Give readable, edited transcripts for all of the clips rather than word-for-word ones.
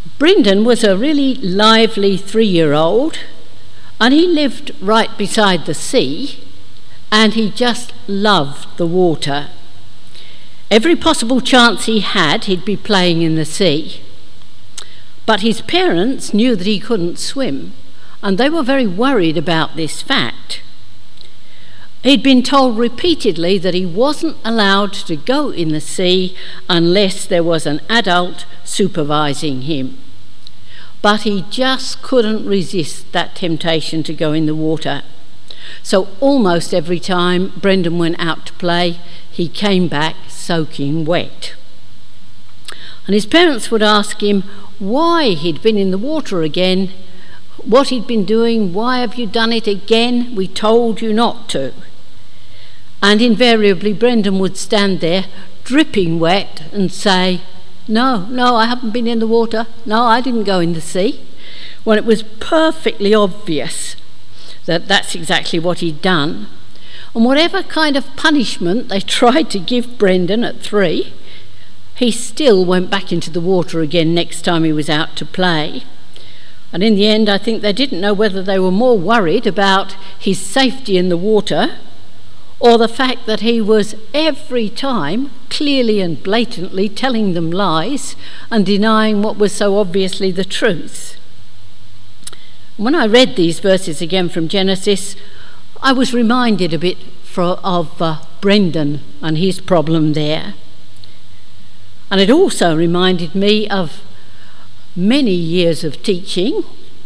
Brendan was a really lively 3-year-old, and he lived right beside the sea, and he just loved the water. Every possible chance he had, he'd be playing in the sea. But his parents knew that he couldn't swim, and they were very worried about this fact. He'd been told repeatedly that he wasn't allowed to go in the sea unless there was an adult supervising him. But he just couldn't resist that temptation to go in the water. So almost every time Brendan went out to play, he came back soaking wet. And his parents would ask him why he'd been in the water again, what he'd been doing, why have you done it again? We told you not to. And invariably Brendan would stand there dripping wet and say, No, I haven't been in the water. No, I didn't go in the sea. When it was perfectly obvious that that's exactly what he'd done. And whatever kind of punishment they tried to give Brendan at 3, he still went back into the water again next time he was out to play. And in the end, I think they didn't know whether they were more worried about his safety in the water or the fact that he was every time clearly and blatantly telling them lies and denying what was so obviously the truth. When I read these verses again from Genesis, I was reminded a bit of Brendan and his problem there. And it also reminded me of many years of teaching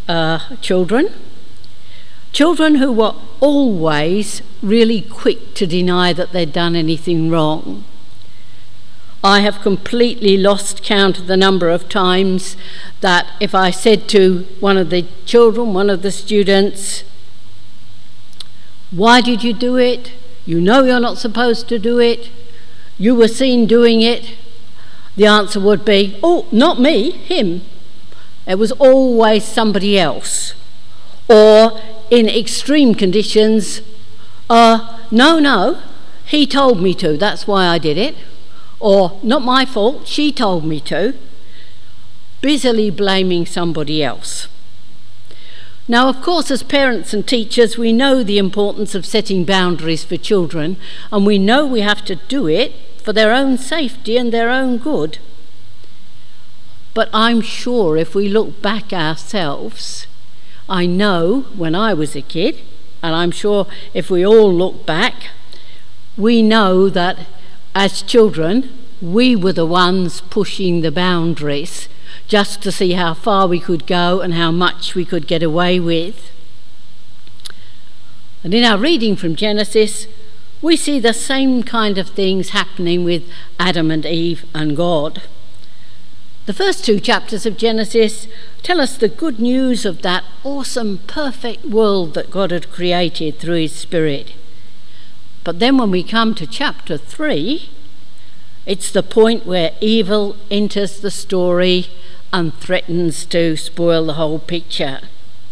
children who were always really quick to deny that they'd done anything wrong. I have completely lost count of the number of times that if I said to one of the children, one of the students, "Why did you do it? You know you're not supposed to do it. You were seen doing it." The answer would be, "Oh, not me, him." It was always somebody else. Or in extreme conditions, no, he told me to, that's why I did it. Or, not my fault, she told me to. Busily blaming somebody else. Now, of course, as parents and teachers, we know the importance of setting boundaries for children, and we know we have to do it for their own safety and their own good. But I'm sure if we look back ourselves, I know when I was a kid, and I'm sure if we all look back, we know that as children, we were the ones pushing the boundaries just to see how far we could go and how much we could get away with. And in our reading from Genesis, we see the same kind of things happening with Adam and Eve and God. The first 2 chapters of Genesis tell us the good news of that awesome, perfect world that God had created through his Spirit. But then when we come to chapter 3, it's the point where evil enters the story and threatens to spoil the whole picture.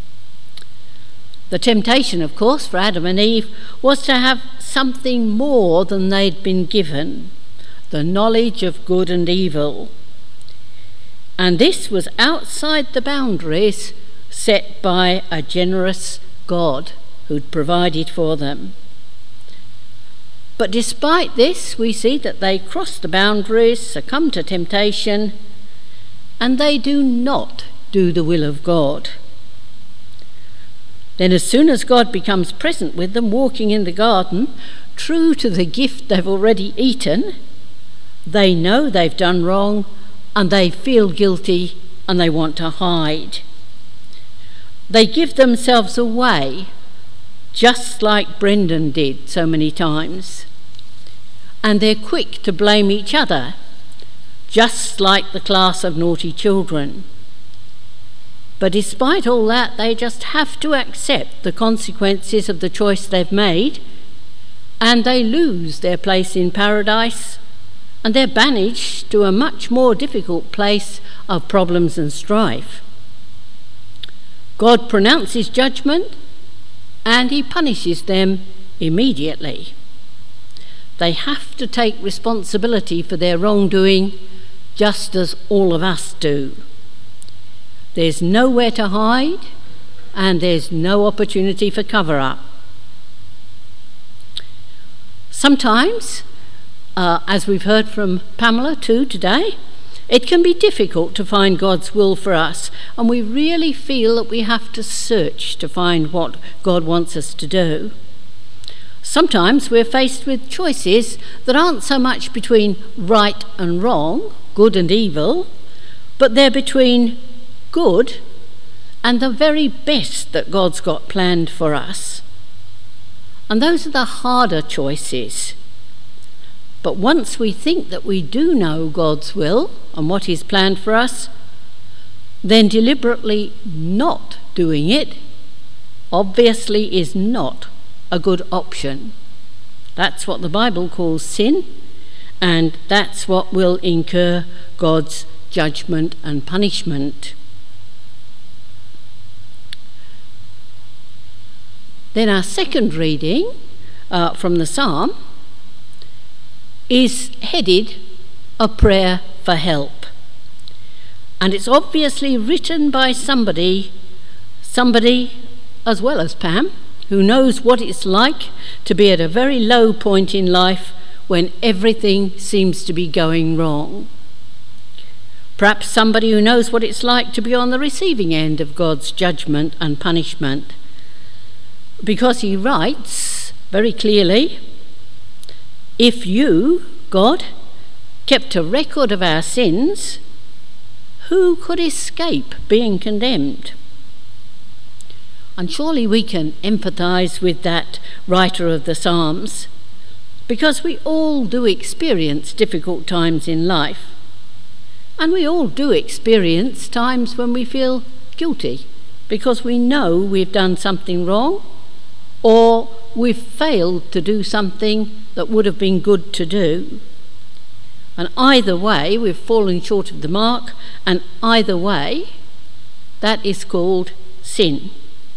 The temptation, of course, for Adam and Eve was to have something more than they'd been given, the knowledge of good and evil. And this was outside the boundaries set by a generous God who'd provided for them. But despite this, we see that they cross the boundaries, succumb to temptation, and they do not do the will of God. Then as soon as God becomes present with them, walking in the garden, true to the gift they've already eaten, they know they've done wrong, and they feel guilty and they want to hide. They give themselves away, just like Brendan did so many times. And they're quick to blame each other, just like the class of naughty children. But despite all that, they just have to accept the consequences of the choice they've made, and they lose their place in paradise, and they're banished to a much more difficult place of problems and strife. God pronounces judgment, and he punishes them immediately. They have to take responsibility for their wrongdoing, just as all of us do. There's nowhere to hide, and there's no opportunity for cover-up. Sometimes, as we've heard from Pamela too today, it can be difficult to find God's will for us, and we really feel that we have to search to find what God wants us to do. Sometimes we're faced with choices that aren't so much between right and wrong, good and evil, but they're between good and the very best that God's got planned for us. And those are the harder choices. But once we think that we do know God's will and what He's planned for us, then deliberately not doing it obviously is not a good option. That's what the Bible calls sin, and that's what will incur God's judgment and punishment. Then our second reading from the Psalm is headed A Prayer for Help. And it's obviously written by somebody as well as Pam, who knows what it's like to be at a very low point in life when everything seems to be going wrong. Perhaps somebody who knows what it's like to be on the receiving end of God's judgment and punishment. Because he writes very clearly, if you, God, kept a record of our sins, who could escape being condemned? And surely we can empathise with that writer of the Psalms, because we all do experience difficult times in life. And we all do experience times when we feel guilty because we know we've done something wrong, or we've failed to do something that would have been good to do. And either way, we've fallen short of the mark, and either way, that is called sin.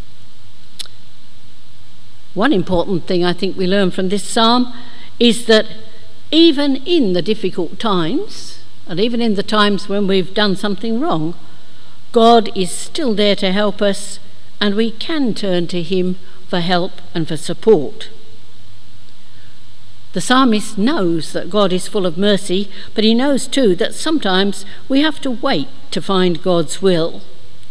One important thing I think we learn from this psalm is that even in the difficult times, and even in the times when we've done something wrong, God is still there to help us, and we can turn to him for help and for support. The psalmist knows that God is full of mercy, but he knows too that sometimes we have to wait to find God's will.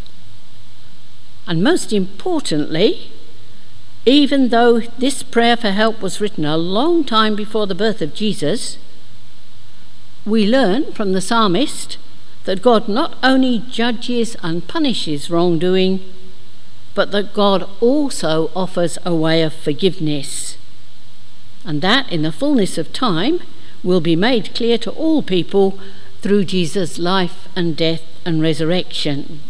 And most importantly, even though this prayer for help was written a long time before the birth of Jesus, we learn from the psalmist that God not only judges and punishes wrongdoing, but that God also offers a way of forgiveness. And that, in the fullness of time, will be made clear to all people through Jesus' life and death and resurrection.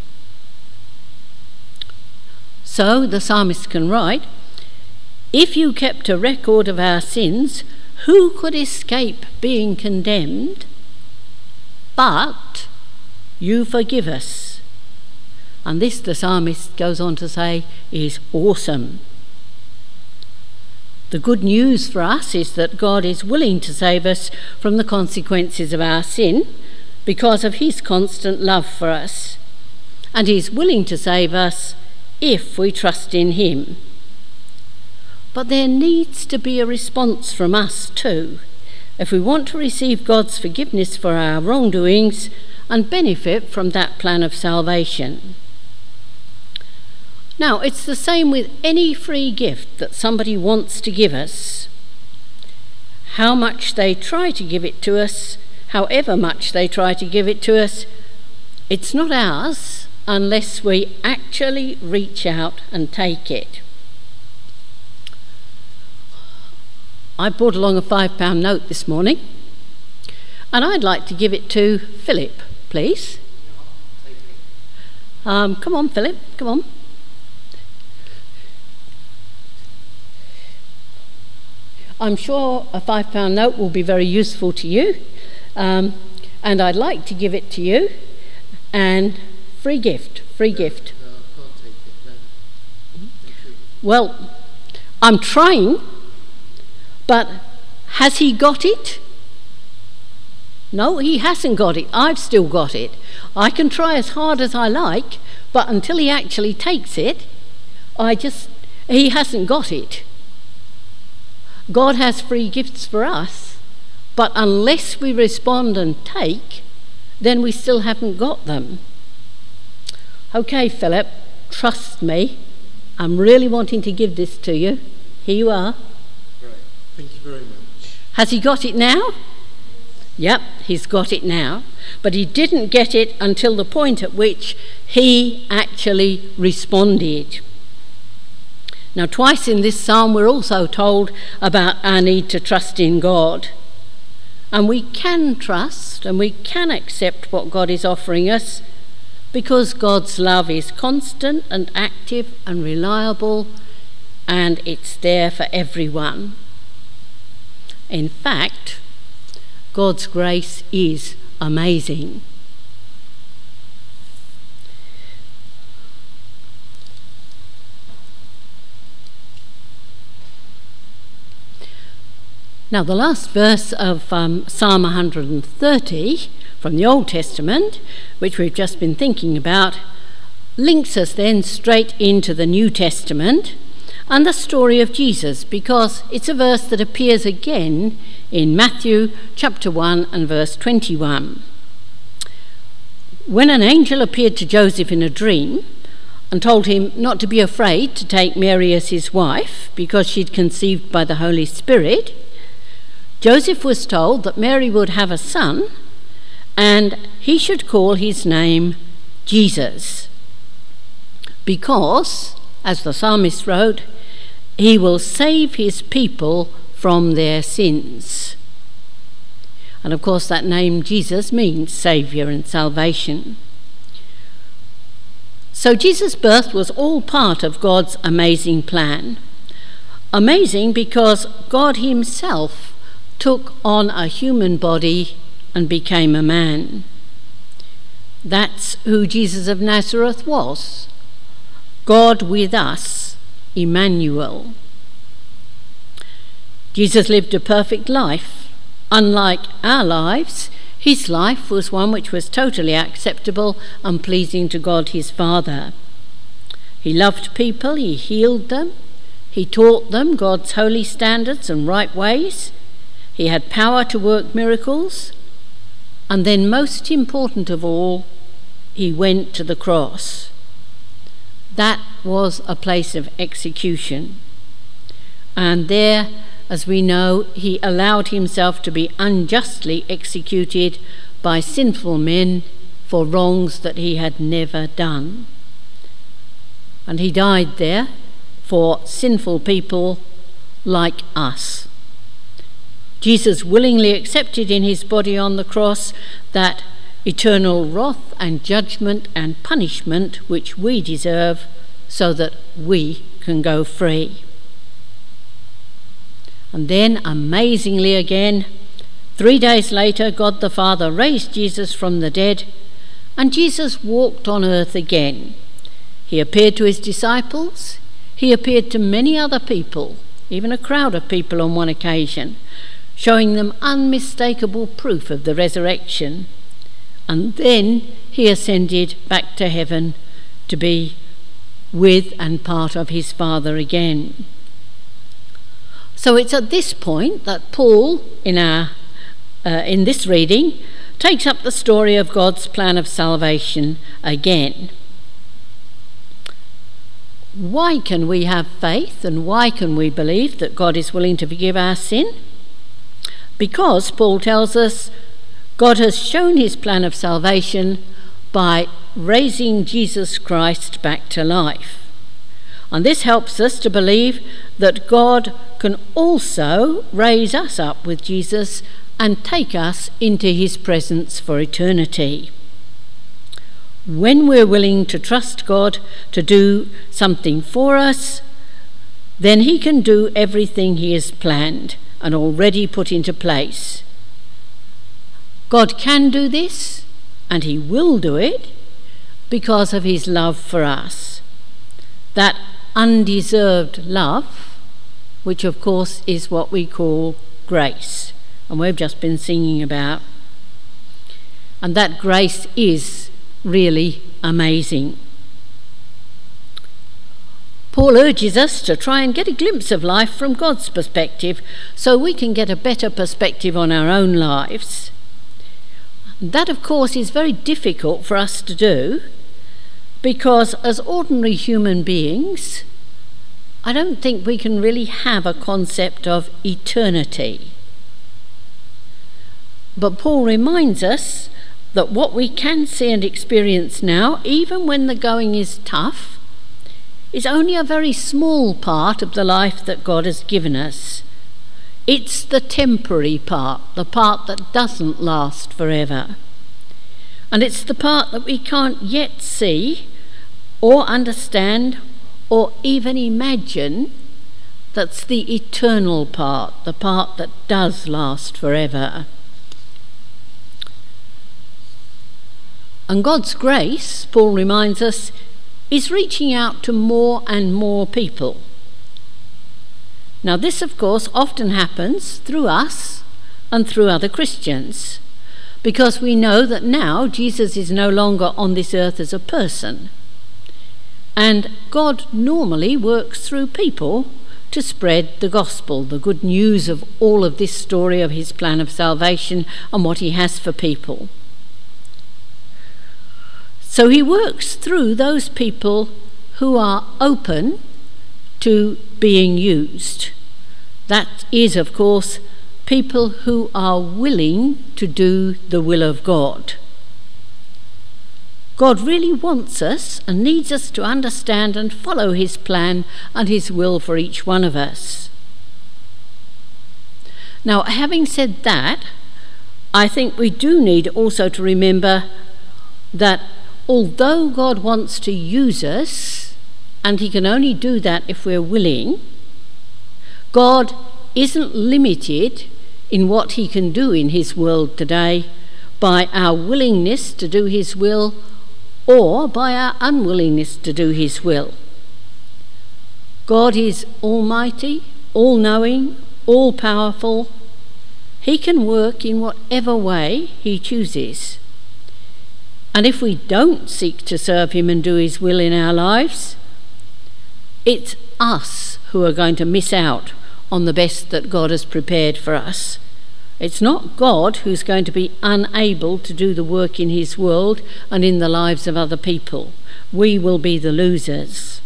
So the psalmist can write, if you kept a record of our sins, who could escape being condemned? But you forgive us. And this, the psalmist goes on to say, is awesome. The good news for us is that God is willing to save us from the consequences of our sin because of his constant love for us. And he's willing to save us if we trust in him. But there needs to be a response from us too, if we want to receive God's forgiveness for our wrongdoings and benefit from that plan of salvation. Now, it's the same with any free gift that somebody wants to give us. How much they try to give it to us, however much they try to give it to us, it's not ours unless we actually reach out and take it. I brought along a £5 note this morning, and I'd like to give it to Philip, please. Come on, Philip, come on. I'm sure a £5 note will be very useful to you, and I'd like to give it to you, and free gift. No, I can't take it, no. Thank you. Well, I'm trying, but has he got it? No, he hasn't got it. I've still got it. I can try as hard as I like, but until he actually takes it, he hasn't got it. God has free gifts for us, but unless we respond and take, then we still haven't got them. Okay, Philip, trust me. I'm really wanting to give this to you. Here you are. Great. Thank you very much. Has he got it now? Yep, he's got it now. But he didn't get it until the point at which he actually responded. Now, twice in this psalm we're also told about our need to trust in God. And we can trust and we can accept what God is offering us because God's love is constant and active and reliable, and it's there for everyone. In fact, God's grace is amazing. Now, the last verse of Psalm 130 from the Old Testament, which we've just been thinking about, links us then straight into the New Testament and the story of Jesus, because it's a verse that appears again in Matthew chapter 1 and verse 21. When an angel appeared to Joseph in a dream and told him not to be afraid to take Mary as his wife because she'd conceived by the Holy Spirit, Joseph was told that Mary would have a son and he should call his name Jesus, because, as the psalmist wrote, he will save his people from their sins. And of course that name Jesus means Saviour and salvation. So Jesus' birth was all part of God's amazing plan. Amazing because God himself took on a human body and became a man. That's who Jesus of Nazareth was. God with us, Emmanuel. Jesus lived a perfect life. Unlike our lives, his life was one which was totally acceptable and pleasing to God his Father. He loved people, he healed them, he taught them God's holy standards and right ways, he had power to work miracles, and then most important of all, he went to the cross. That was a place of execution. And there, as we know, he allowed himself to be unjustly executed by sinful men for wrongs that he had never done. And he died there for sinful people like us. Jesus willingly accepted in his body on the cross that eternal wrath and judgment and punishment which we deserve, so that we can go free. And then, amazingly again, 3 days later, God the Father raised Jesus from the dead, and Jesus walked on earth again. He appeared to his disciples, he appeared to many other people, even a crowd of people on one occasion, showing them unmistakable proof of the resurrection. And then he ascended back to heaven to be with and part of his Father again. So it's at this point that Paul, in this reading, takes up the story of God's plan of salvation again. Why can we have faith and why can we believe that God is willing to forgive our sin? Because, Paul tells us, God has shown his plan of salvation by raising Jesus Christ back to life. And this helps us to believe that God can also raise us up with Jesus and take us into his presence for eternity. When we're willing to trust God to do something for us, then he can do everything he has planned and already put into place. God can do this, and he will do it, because of his love for us. That undeserved love, which of course is what we call grace, and we've just been singing about. And that grace is really amazing. Paul urges us to try and get a glimpse of life from God's perspective so we can get a better perspective on our own lives. That, of course, is very difficult for us to do because as ordinary human beings, I don't think we can really have a concept of eternity. But Paul reminds us that what we can see and experience now, even when the going is tough, is only a very small part of the life that God has given us. It's the temporary part, the part that doesn't last forever. And it's the part that we can't yet see or understand or even imagine that's the eternal part, the part that does last forever. And God's grace, Paul reminds us, is reaching out to more and more people. Now this, of course, often happens through us and through other Christians, because we know that now Jesus is no longer on this earth as a person. And God normally works through people to spread the gospel, the good news of all of this story of his plan of salvation and what he has for people. So he works through those people who are open to being used. That is, of course, people who are willing to do the will of God. God really wants us and needs us to understand and follow his plan and his will for each one of us. Now, having said that, I think we do need also to remember that although God wants to use us, and he can only do that if we're willing, God isn't limited in what he can do in his world today by our willingness to do his will or by our unwillingness to do his will. God is almighty, all-knowing, all-powerful. He can work in whatever way he chooses. And if we don't seek to serve him and do his will in our lives, it's us who are going to miss out on the best that God has prepared for us. It's not God who's going to be unable to do the work in his world and in the lives of other people. We will be the losers.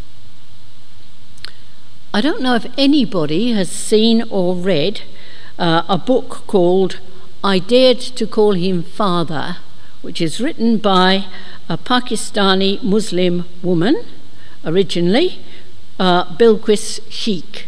I don't know if anybody has seen or read a book called I Dared to Call Him Father, which is written by a Pakistani Muslim woman, originally, Bilquis Sheikh.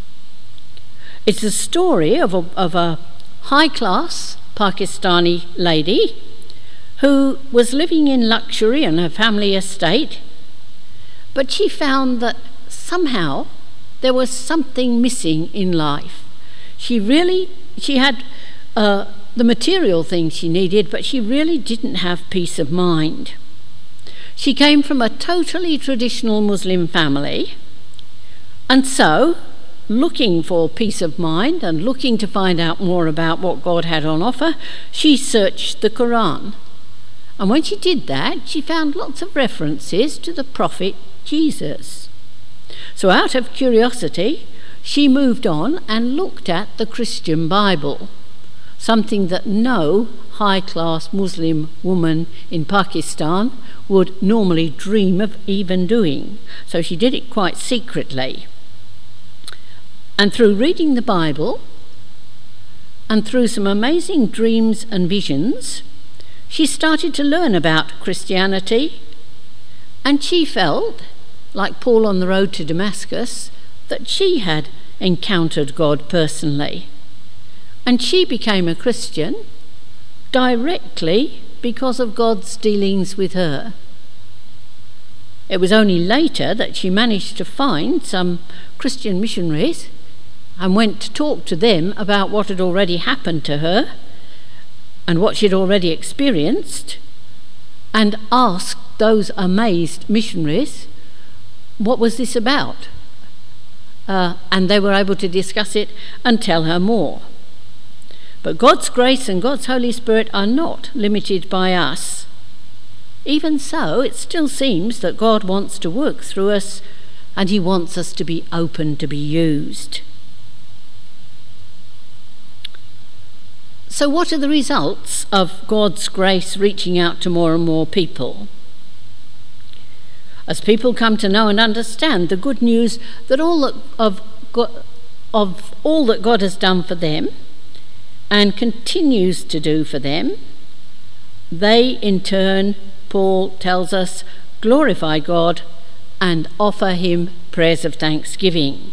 It's a story of a high-class Pakistani lady who was living in luxury on her family estate, but she found that somehow there was something missing in life. She had the material things she needed, but she really didn't have peace of mind. She came from a totally traditional Muslim family, and so, looking for peace of mind and looking to find out more about what God had on offer, she searched the Quran. And when she did that, she found lots of references to the prophet Jesus. So out of curiosity, she moved on and looked at the Christian Bible, something that no high-class Muslim woman in Pakistan would normally dream of even doing. So she did it quite secretly. And through reading the Bible and through some amazing dreams and visions, she started to learn about Christianity, and she felt, like Paul on the road to Damascus, that she had encountered God personally. And she became a Christian directly because of God's dealings with her. It was only later that she managed to find some Christian missionaries and went to talk to them about what had already happened to her and what she'd already experienced, and asked those amazed missionaries, what was this about? And they were able to discuss it and tell her more. But God's grace and God's Holy Spirit are not limited by us. Even so, it still seems that God wants to work through us, and he wants us to be open to be used. So what are the results of God's grace reaching out to more and more people? As people come to know and understand the good news that all that God has done for them and continues to do for them, they in turn, Paul tells us, glorify God and offer him prayers of thanksgiving.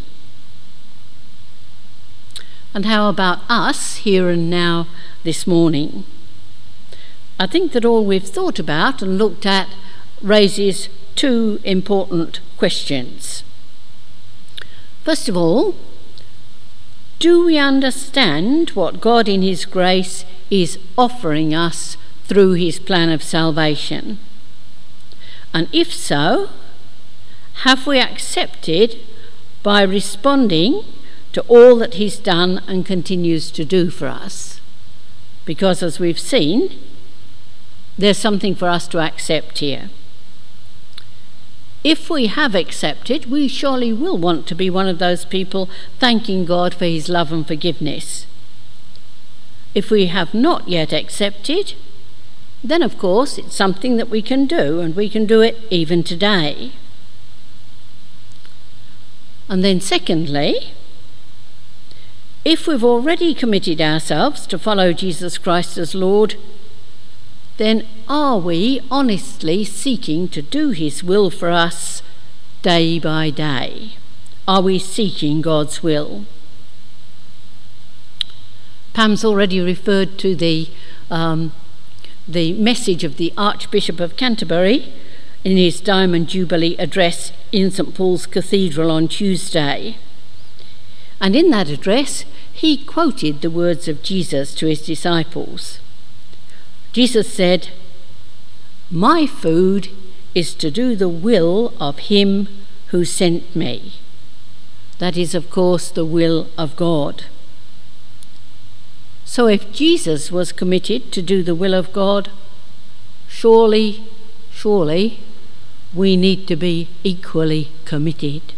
And how about us here and now this morning? I think that all we've thought about and looked at raises two important questions. First of all, do we understand what God in his grace is offering us through his plan of salvation? And if so, have we accepted by responding to all that he's done and continues to do for us? Because as we've seen, there's something for us to accept here. If we have accepted, we surely will want to be one of those people thanking God for his love and forgiveness. If we have not yet accepted, then of course it's something that we can do, and we can do it even today. And then secondly, if we've already committed ourselves to follow Jesus Christ as Lord, then are we honestly seeking to do his will for us day by day? Are we seeking God's will? Pam's already referred to the message of the Archbishop of Canterbury in his Diamond Jubilee address in St Paul's Cathedral on Tuesday. And in that address, he quoted the words of Jesus to his disciples. Jesus said, "My food is to do the will of him who sent me." That is, of course, the will of God. So if Jesus was committed to do the will of God, surely we need to be equally committed.